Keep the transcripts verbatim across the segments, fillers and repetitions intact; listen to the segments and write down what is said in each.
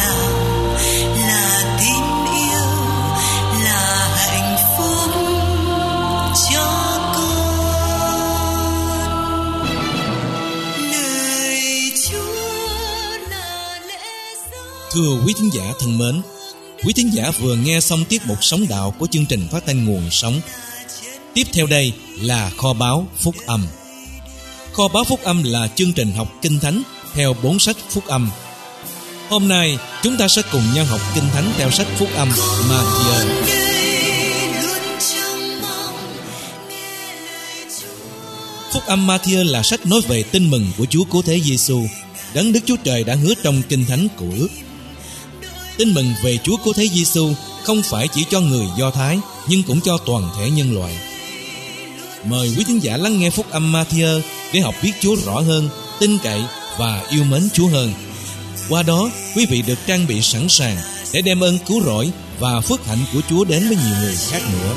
nào là tin yêu, là hạnh phúc cho con. Lời Chúa là lẽ sống. Thưa quý thính giả thân mến, quý thính giả vừa nghe xong tiết mục Sống Đạo của chương trình phát thanh Nguồn Sống. Tiếp theo đây là Kho báu Phúc Âm. Kho báu Phúc Âm là chương trình học Kinh Thánh theo bốn sách Phúc Âm. Hôm nay chúng ta sẽ cùng nhau học Kinh Thánh theo sách Phúc Âm Ma-thi-ơ. Phúc Âm Ma-thi-ơ là sách nói về tin mừng của Chúa Cứu Thế Giêsu, đấng Đức Chúa Trời đã hứa trong Kinh Thánh Cựu Ước. Tin mừng về Chúa Cứu Thế Giêsu không phải chỉ cho người Do Thái, nhưng cũng cho toàn thể nhân loại. Mời quý thính giả lắng nghe Phúc Âm Ma-thi-ơ để học biết Chúa rõ hơn, tin cậy và yêu mến Chúa hơn. Qua đó, quý vị được trang bị sẵn sàng để đem ơn cứu rỗi và phước hạnh của Chúa đến với nhiều người khác nữa.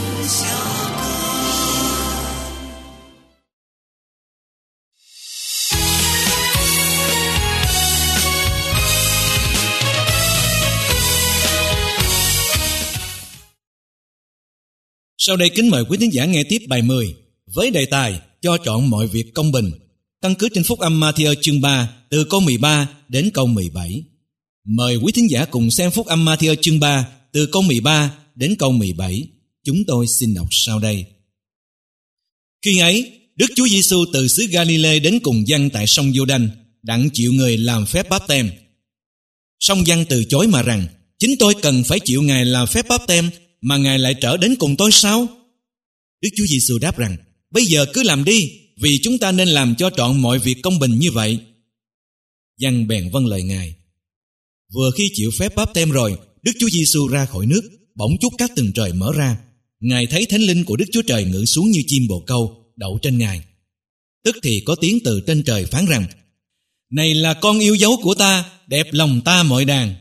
Sau đây kính mời quý thính giả nghe tiếp bài mười với đề tài cho chọn mọi việc công bình, căn cứ trên Phúc Âm Ma-thi-ơ chương ba từ câu mười ba đến câu mười bảy. Mời quý thính giả cùng xem Phúc Âm Ma-thi-ơ chương ba từ câu mười ba đến câu mười bảy. Chúng tôi xin đọc sau đây. Khi ấy, Đức Chúa Giêsu từ xứ Ga-li-lê đến cùng Giăng tại sông Giô-đanh, đặng chịu người làm phép báp-têm. Song Giăng từ chối mà rằng: chính tôi cần phải chịu Ngài làm phép báp-têm, mà Ngài lại trở đến cùng tôi sao? Đức Chúa Giêsu đáp rằng: bây giờ cứ làm đi, vì chúng ta nên làm cho trọn mọi việc công bình như vậy. Giăng bèn vâng lời Ngài. Vừa khi chịu phép báp-têm rồi, Đức Chúa Giêsu ra khỏi nước, bỗng chốc các tầng trời mở ra. Ngài thấy Thánh Linh của Đức Chúa Trời ngự xuống như chim bồ câu, đậu trên Ngài. Tức thì có tiếng từ trên trời phán rằng: này là con yêu dấu của ta, đẹp lòng ta mọi đàn.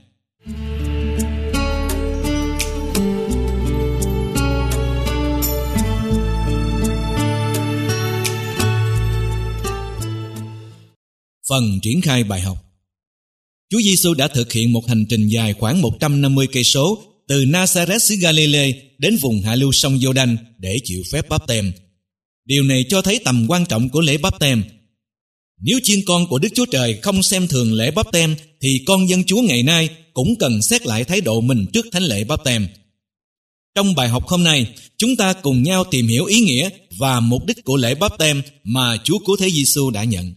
Phần triển khai bài học. Chúa Giêsu đã thực hiện một hành trình dài khoảng một trăm năm mươi cây số từ Nazareth xứ Ga-li-lê đến vùng hạ lưu sông Giô-đanh để chịu phép báp-têm. Điều này cho thấy tầm quan trọng của lễ báp-têm. Nếu chiên con của Đức Chúa Trời không xem thường lễ báp-têm, thì con dân Chúa ngày nay cũng cần xét lại thái độ mình trước thánh lễ báp-têm. Trong bài học hôm nay, chúng ta cùng nhau tìm hiểu ý nghĩa và mục đích của lễ báp-têm mà Chúa Cứu Thế Giêsu đã nhận.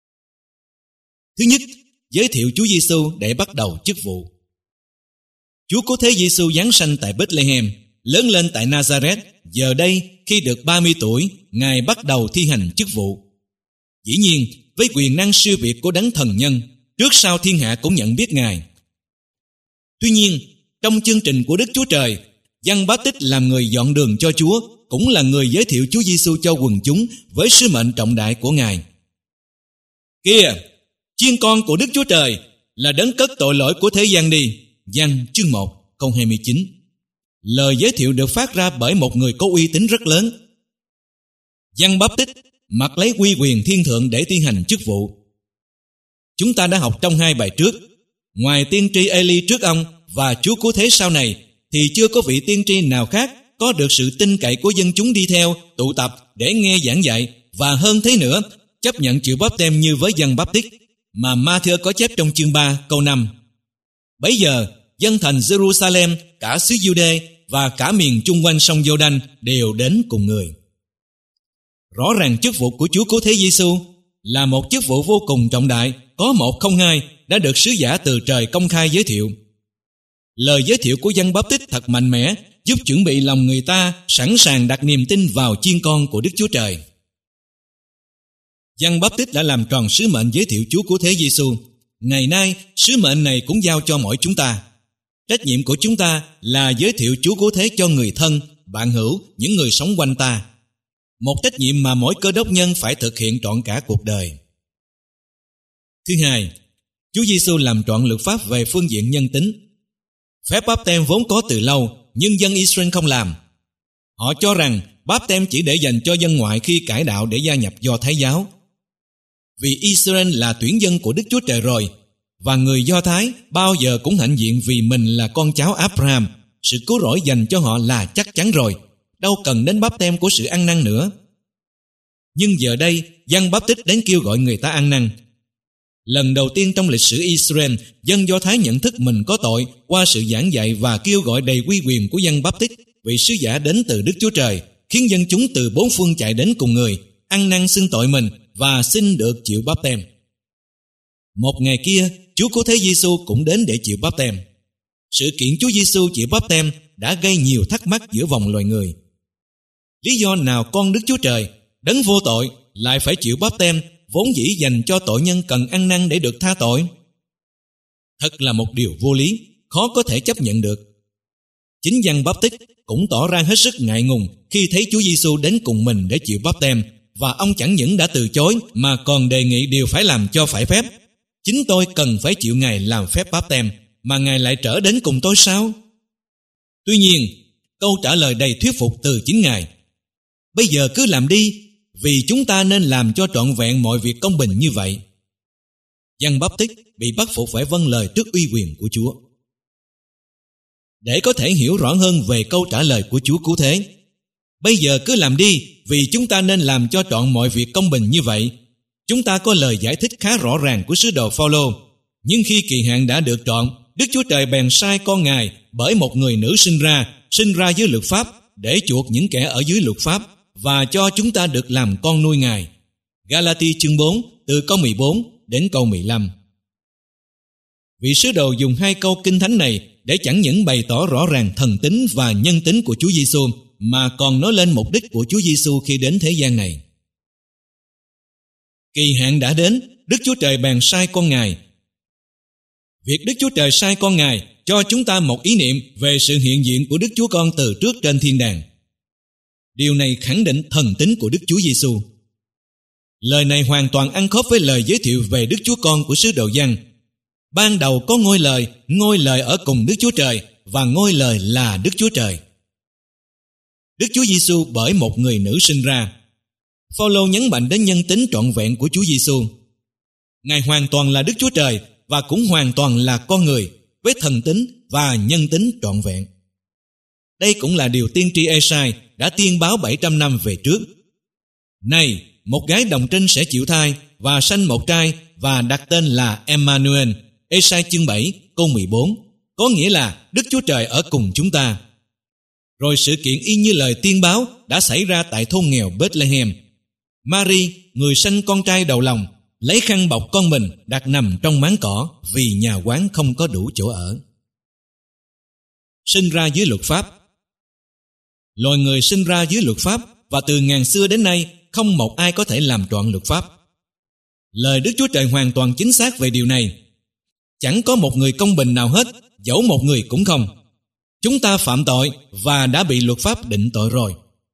Thứ nhất, giới thiệu Chúa Giêsu để bắt đầu chức vụ. Chúa Cứu Thế Giêsu giáng sanh tại Bethlehem, lớn lên tại Nazareth. Giờ đây, khi được ba mươi tuổi, Ngài bắt đầu thi hành chức vụ. Dĩ nhiên, với quyền năng siêu việt của Đấng Thần Nhân, trước sau thiên hạ cũng nhận biết Ngài. Tuy nhiên, trong chương trình của Đức Chúa Trời, Giăng Báp-tít làm người dọn đường cho Chúa, cũng là người giới thiệu Chúa Giêsu cho quần chúng với sứ mệnh trọng đại của Ngài. Kìa, chiên con của Đức Chúa Trời là Đấng cất tội lỗi của thế gian đi. Giăng chương một câu hai mươi chín. Lời giới thiệu được phát ra bởi một người có uy tín rất lớn. Giăng Báp-tít mặc lấy uy quyền thiên thượng để thi hành chức vụ. Chúng ta đã học trong hai bài trước, ngoài tiên tri Ê-li trước ông và Chúa Cứu Thế sau này, thì chưa có vị tiên tri nào khác có được sự tin cậy của dân chúng đi theo, tụ tập để nghe giảng dạy, và hơn thế nữa, chấp nhận chịu báp-têm như với Giăng Báp-tít mà Ma-thi-ơ có chép trong chương ba câu năm. Bấy giờ, dân thành Jerusalem, cả xứ Giu-đê và cả miền chung quanh sông Giô-đanh đều đến cùng người. Rõ ràng chức vụ của Chúa Cứu Thế Giêsu là một chức vụ vô cùng trọng đại, có một không hai, đã được sứ giả từ trời công khai giới thiệu. Lời giới thiệu của Giăng Báp-tít thật mạnh mẽ, giúp chuẩn bị lòng người ta sẵn sàng đặt niềm tin vào chiên con của Đức Chúa Trời. Giăng Báp-tít đã làm tròn sứ mệnh giới thiệu Chúa Cứu Thế Giêsu. Ngày nay, sứ mệnh này cũng giao cho mỗi chúng ta. Trách nhiệm của chúng ta là giới thiệu Chúa Cứu Thế cho người thân, bạn hữu, những người sống quanh ta. Một trách nhiệm mà mỗi cơ đốc nhân phải thực hiện trọn cả cuộc đời. Thứ hai, Chúa Giêsu làm trọn luật pháp về phương diện nhân tính. Phép báp-têm vốn có từ lâu, nhưng dân Israel không làm. Họ cho rằng báp-têm chỉ để dành cho dân ngoại khi cải đạo để gia nhập Do Thái giáo. Vì Israel là tuyển dân của Đức Chúa Trời rồi, và người Do Thái bao giờ cũng hãnh diện vì mình là con cháu Abraham. Sự cứu rỗi dành cho họ là chắc chắn rồi, đâu cần đến báp têm của sự ăn năn nữa. Nhưng giờ đây, Giăng Báp Tích đến kêu gọi người ta ăn năn. Lần đầu tiên trong lịch sử Israel, dân Do Thái nhận thức mình có tội qua sự giảng dạy và kêu gọi đầy uy quyền của Giăng Báp Tích, vị sứ giả đến từ Đức Chúa Trời, khiến dân chúng từ bốn phương chạy đến cùng người, ăn năn xưng tội mình và xin được chịu báp têm. Một ngày kia, Chúa Cứu Thế Giêsu cũng đến để chịu báp têm. Sự kiện Chúa Giêsu chịu báp têm đã gây nhiều thắc mắc giữa vòng loài người. Lý do nào con Đức Chúa Trời, đấng vô tội, lại phải chịu báp têm vốn dĩ dành cho tội nhân cần ăn năn để được tha tội? Thật là một điều vô lý, khó có thể chấp nhận được. Chính Giăng Báp Tích cũng tỏ ra hết sức ngại ngùng khi thấy Chúa Giêsu đến cùng mình để chịu báp têm, và ông chẳng những đã từ chối mà còn đề nghị điều phải làm cho phải phép. Chính tôi cần phải chịu Ngài làm phép báp têm, mà Ngài lại trở đến cùng tôi sao? Tuy nhiên, câu trả lời đầy thuyết phục từ chính Ngài: bây giờ cứ làm đi, vì chúng ta nên làm cho trọn vẹn mọi việc công bình như vậy. Giăng Báp Tích bị bắt buộc phải vâng lời trước uy quyền của Chúa. Để có thể hiểu rõ hơn về câu trả lời của Chúa Cứu Thế, bây giờ cứ làm đi, vì chúng ta nên làm cho trọn mọi việc công bình như vậy, chúng ta có lời giải thích khá rõ ràng của sứ đồ Phao-lô. Nhưng khi kỳ hạn đã được trọn, Đức Chúa Trời bèn sai con Ngài bởi một người nữ sinh ra, sinh ra dưới luật pháp, để chuộc những kẻ ở dưới luật pháp và cho chúng ta được làm con nuôi Ngài. Ga-la-ti chương bốn, từ câu mười bốn đến câu mười lăm. Vị sứ đồ dùng hai câu kinh thánh này để chẳng những bày tỏ rõ ràng thần tính và nhân tính của Chúa Giêsu, mà còn nói lên mục đích của Chúa Giêsu khi đến thế gian này. Kỳ hạn đã đến, Đức Chúa Trời bèn sai con Ngài. Việc Đức Chúa Trời sai con Ngài cho chúng ta một ý niệm về sự hiện diện của Đức Chúa Con từ trước trên thiên đàng. Điều này khẳng định thần tính của Đức Chúa Giêsu. Lời này hoàn toàn ăn khớp với lời giới thiệu về Đức Chúa Con của sứ đồ Giăng. Ban đầu có ngôi lời, ngôi lời ở cùng Đức Chúa Trời, và ngôi lời là Đức Chúa Trời. Đức Chúa Giêsu bởi một người nữ sinh ra. Phao-lô nhấn mạnh đến nhân tính trọn vẹn của Chúa Giêsu. Ngài hoàn toàn là Đức Chúa Trời và cũng hoàn toàn là con người, với thần tính và nhân tính trọn vẹn. Đây cũng là điều tiên tri Ê-sai đã tiên báo bảy trăm năm về trước. Này, một gái đồng trinh sẽ chịu thai và sanh một trai và đặt tên là Emmanuel. Ê-sai chương bảy, câu mười bốn, có nghĩa là Đức Chúa Trời ở cùng chúng ta. Rồi sự kiện y như lời tiên báo đã xảy ra tại thôn nghèo Bethlehem. Mary, người sanh con trai đầu lòng, lấy khăn bọc con mình đặt nằm trong máng cỏ vì nhà quán không có đủ chỗ ở. Sinh ra dưới luật pháp. Loài người sinh ra dưới luật pháp, và từ ngàn xưa đến nay không một ai có thể làm trọn luật pháp. Lời Đức Chúa Trời hoàn toàn chính xác về điều này. Chẳng có một người công bình nào hết, dẫu một người cũng không. Chúng ta phạm tội và đã bị luật pháp định tội rồi.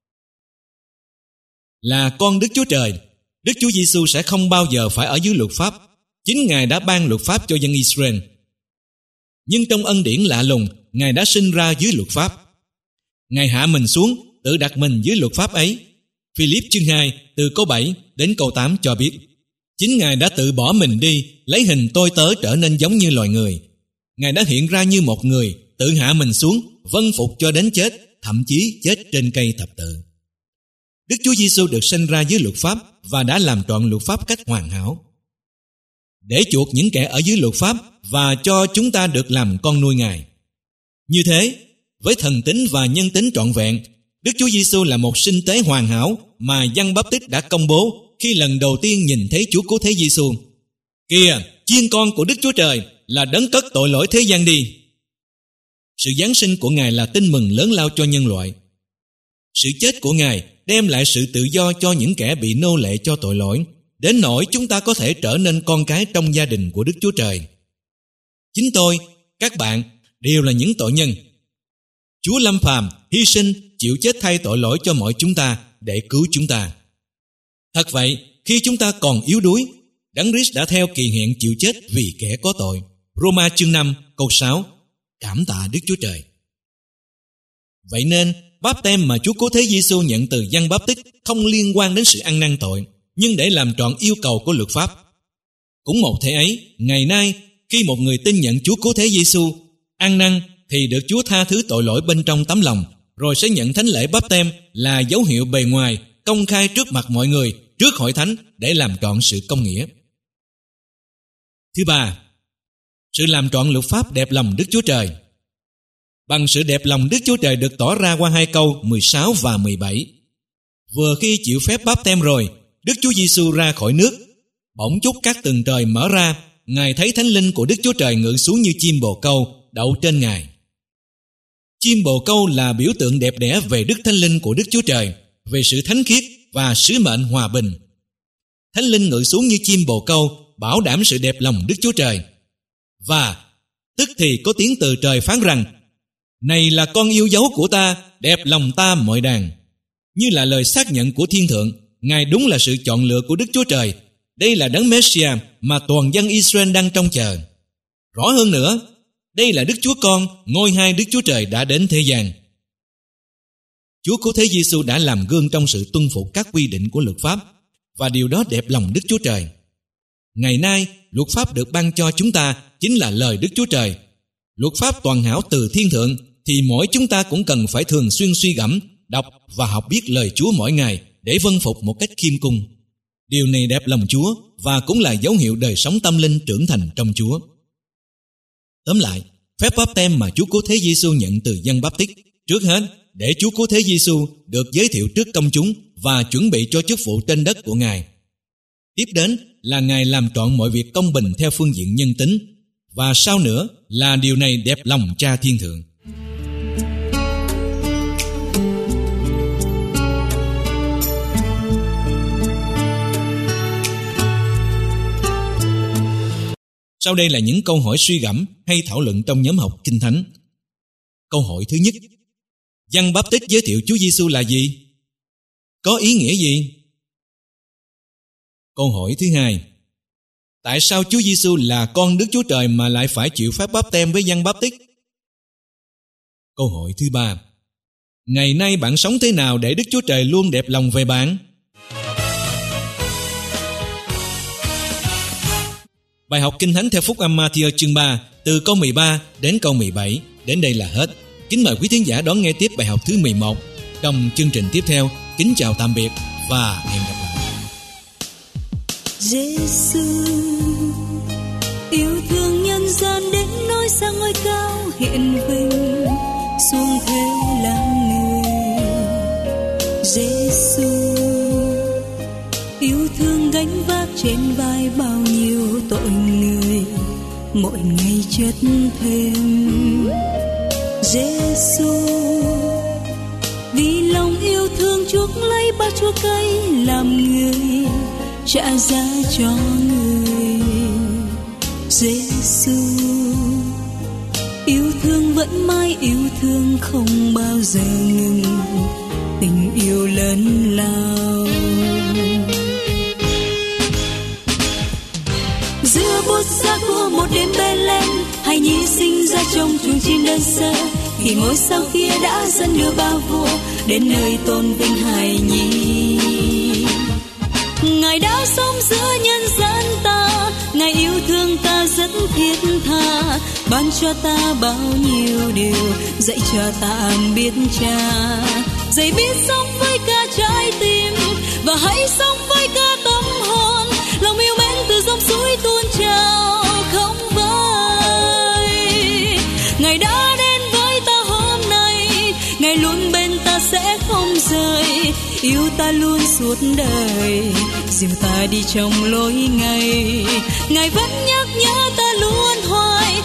Là con Đức Chúa Trời, Đức Chúa Giêsu sẽ không bao giờ phải ở dưới luật pháp. Chính Ngài đã ban luật pháp cho dân Israel. Nhưng trong ân điển lạ lùng, Ngài đã sinh ra dưới luật pháp. Ngài hạ mình xuống, tự đặt mình dưới luật pháp ấy. Philip chương hai, từ câu bảy đến câu tám cho biết, chính Ngài đã tự bỏ mình đi, lấy hình tôi tớ trở nên giống như loài người. Ngài đã hiện ra như một người, tự hạ mình xuống, vâng phục cho đến chết, thậm chí chết trên cây thập tự. Đức Chúa Giêsu được sinh ra dưới luật pháp và đã làm trọn luật pháp cách hoàn hảo, để chuộc những kẻ ở dưới luật pháp và cho chúng ta được làm con nuôi Ngài. Như thế, với thần tính và nhân tính trọn vẹn, Đức Chúa Giêsu là một sinh tế hoàn hảo mà Giăng Báp Tích đã công bố khi lần đầu tiên nhìn thấy Chúa Cứu Thế Giêsu. Kìa, chiên con của Đức Chúa Trời là đấng cất tội lỗi thế gian đi. Sự giáng sinh của Ngài là tin mừng lớn lao cho nhân loại. Sự chết của Ngài đem lại sự tự do cho những kẻ bị nô lệ cho tội lỗi, đến nỗi chúng ta có thể trở nên con cái trong gia đình của Đức Chúa Trời. Chính tôi, các bạn đều là những tội nhân. Chúa lâm phàm, hy sinh, chịu chết thay tội lỗi cho mọi chúng ta để cứu chúng ta. Thật vậy, khi chúng ta còn yếu đuối, Đấng Christ đã theo kỳ hẹn chịu chết vì kẻ có tội. Roma chương năm, câu sáu. Cảm tạ Đức Chúa Trời. Vậy nên, báp têm mà Chúa Cứu Thế Giêsu nhận từ Giăng Báp Tích không liên quan đến sự ăn năn tội, nhưng để làm trọn yêu cầu của luật pháp. Cũng một thể ấy, ngày nay, khi một người tin nhận Chúa Cứu Thế Giêsu, ăn năn thì được Chúa tha thứ tội lỗi bên trong tấm lòng, rồi sẽ nhận thánh lễ báp têm là dấu hiệu bề ngoài, công khai trước mặt mọi người, trước hội thánh để làm trọn sự công nghĩa. Thứ ba, sự làm trọn luật pháp đẹp lòng Đức Chúa Trời. Bằng sự đẹp lòng Đức Chúa Trời được tỏ ra qua hai câu mười sáu và mười bảy. Vừa khi chịu phép báp têm rồi, Đức Chúa Giêsu ra khỏi nước, bỗng chốc các tầng trời mở ra, Ngài thấy Thánh Linh của Đức Chúa Trời ngự xuống như chim bồ câu đậu trên Ngài. Chim bồ câu là biểu tượng đẹp đẽ về Đức Thánh Linh của Đức Chúa Trời, về sự thánh khiết và sứ mệnh hòa bình. Thánh Linh ngự xuống như chim bồ câu, bảo đảm sự đẹp lòng Đức Chúa Trời. Và tức thì có tiếng từ trời phán rằng: "Này là con yêu dấu của ta, đẹp lòng ta mọi đàn." Như là lời xác nhận của thiên thượng, Ngài đúng là sự chọn lựa của Đức Chúa Trời. Đây là đấng Messiah mà toàn dân Israel đang trông chờ. Rõ hơn nữa, đây là Đức Chúa Con, ngôi hai Đức Chúa Trời đã đến thế gian. Chúa Cứu Thế Giêsu đã làm gương trong sự tuân phục các quy định của luật pháp, và điều đó đẹp lòng Đức Chúa Trời. Ngày nay, luật pháp được ban cho chúng ta chính là lời Đức Chúa Trời. Luật pháp toàn hảo từ thiên thượng, thì mỗi chúng ta cũng cần phải thường xuyên suy gẫm, đọc và học biết lời Chúa mỗi ngày để vâng phục một cách khiêm cung. Điều này đẹp lòng Chúa và cũng là dấu hiệu đời sống tâm linh trưởng thành trong Chúa. Tóm lại, phép báp têm mà Chúa Cứu Thế Giêsu nhận từ Giăng Báp-tít, trước hết để Chúa Cứu Thế Giêsu được giới thiệu trước công chúng và chuẩn bị cho chức vụ trên đất của Ngài. Tiếp đến là Ngài làm trọn mọi việc công bình theo phương diện nhân tính, và sau nữa là điều này đẹp lòng Cha Thiên Thượng. Sau đây là những câu hỏi suy gẫm hay thảo luận trong nhóm học Kinh Thánh. Câu hỏi thứ nhất: Giăng Báp-tít giới thiệu Chúa Giêsu là gì? Có ý nghĩa gì? Câu hỏi thứ hai: tại sao Chúa Giêsu là con Đức Chúa Trời mà lại phải chịu phép báp têm với Giăng Báp-tít? Câu hỏi thứ ba: ngày nay bạn sống thế nào để Đức Chúa Trời luôn đẹp lòng về bạn? Bài học Kinh Thánh theo Phúc âm Ma-thi-ơ chương ba, từ câu mười ba đến câu mười bảy. Đến đây là hết. Kính mời quý thính giả đón nghe tiếp bài học thứ mười một trong chương trình tiếp theo. Kính chào tạm biệt và hẹn gặp lại. Giêsu yêu thương nhân gian đến nỗi sang ngôi cao hiện vinh, xuống thế làm người. Giêsu yêu thương gánh vác trên vai bao nhiêu tội người, mỗi ngày chất thêm. Giêsu vì lòng yêu thương chuốc lấy bao chua cay làm người, trả giá cho người. Giêsu yêu thương vẫn mãi yêu thương, không bao giờ ngừng, tình yêu lớn lao. Giữa bút giá của một đêm Bê-lêm, hài nhi sinh ra trong chuồng chim đơn sơ, khi ngôi sao kia đã dẫn đưa ba vua đến nơi tôn vinh hài nhi. Ngài đã sống giữa nhân gian ta, Ngài yêu thương ta rất thiết tha, ban cho ta bao nhiêu điều, dạy cho ta biết Cha, dạy biết sống với cả trái tim, và hãy sống với cả tâm hồn. Lòng yêu mến từ dòng suối tuôn trào không vơi. Ngài đã đến với ta hôm nay, Ngài luôn bên ta sẽ không rời, yêu ta luôn suốt đời, dìu ta đi trong lối ngày. Ngài vẫn nhắc nhớ ta luôn hoài,